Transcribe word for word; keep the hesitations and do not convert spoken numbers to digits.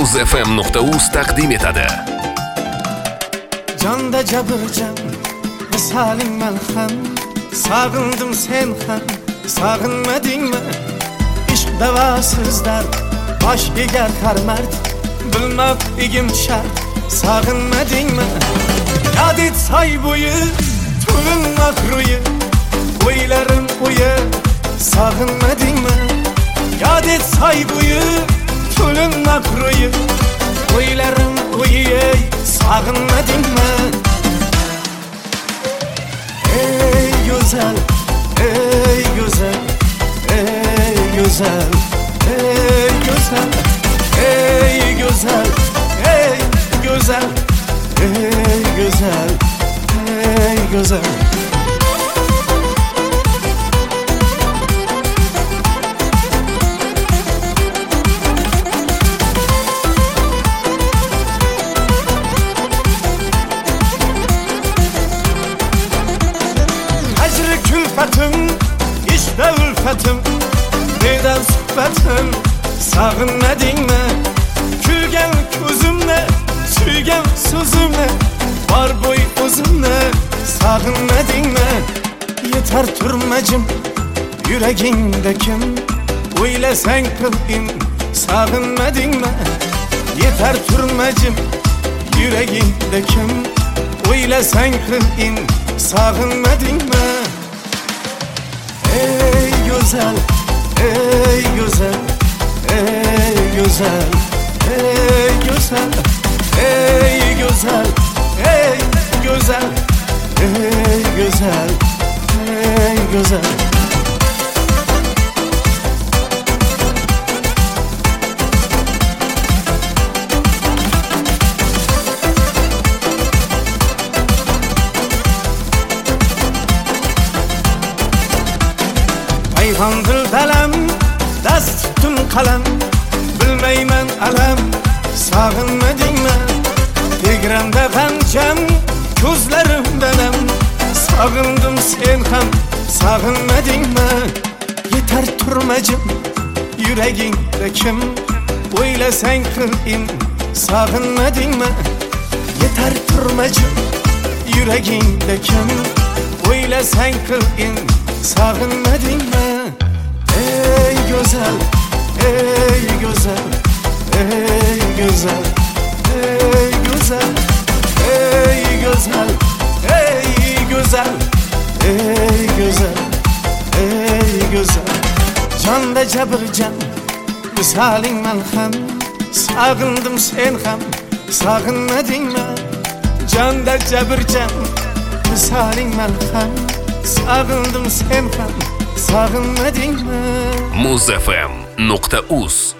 muz f m nuqta uz taqdim etadi. Jonda jabirjon, misaling malham, sog'indim sen ham, sog'inmadingmi? Ishq davosiz dard, bosh egar har mard, bilmoq igim shart, sog'inmadingmi? Yod et soy bo'yi, to'lin mahruyi, o'ylarim o'yi, sog'inmadingmi? Yod et soy bo'yi, to'lin mahruyi, o'ylarim o'yi, sog'inmadingmi? Ey güzel, ey güzel, ey güzel, ey güzel, ey güzel, ey güzel, ey güzel, ey güzel. Külfetim, işte ülfetim, neden sohbetim, sağınmadingmi? Külgen ko'zimni, suygan so'zimni, bor bo'y o'zimni, sağınmadingmi? Yetar turmajim, yuragingda kim, o'ylasang qil'in, sağınmadingmi? Yetar turmajim, yuragingda kim, o'ylasang qil'in, sağınmadingmi? Ey güzel, ey güzel, ey güzel, ey güzel, ey güzel, ey güzel, ey güzel, ey güzel. Payhandır dalam, dast tuttum kalem, bilmeymen alam, sağınmadingmi? Tegranda g'amjam, ko'zlarim dalam, sog'indim sen ham, sog'inmadingmi? Yetar turmajim, yuragingda kim, o'ylasang qil'in, sog'inmadingmi? Yetar turmajim, yuragingda kim, o'ylasang qil'in, sağınmadingmi? Ey güzel, ey güzel, ey güzel, ey güzel, ey güzel, ey güzel, ey güzel, ey güzel. Jonda jabirjon, misaling malham, sog'indim sen ham, sog'inmadingmi? Jonda jabirjon, misaling malham, sağındım sen ham, sağınmadingmi? muz f m nuqta uz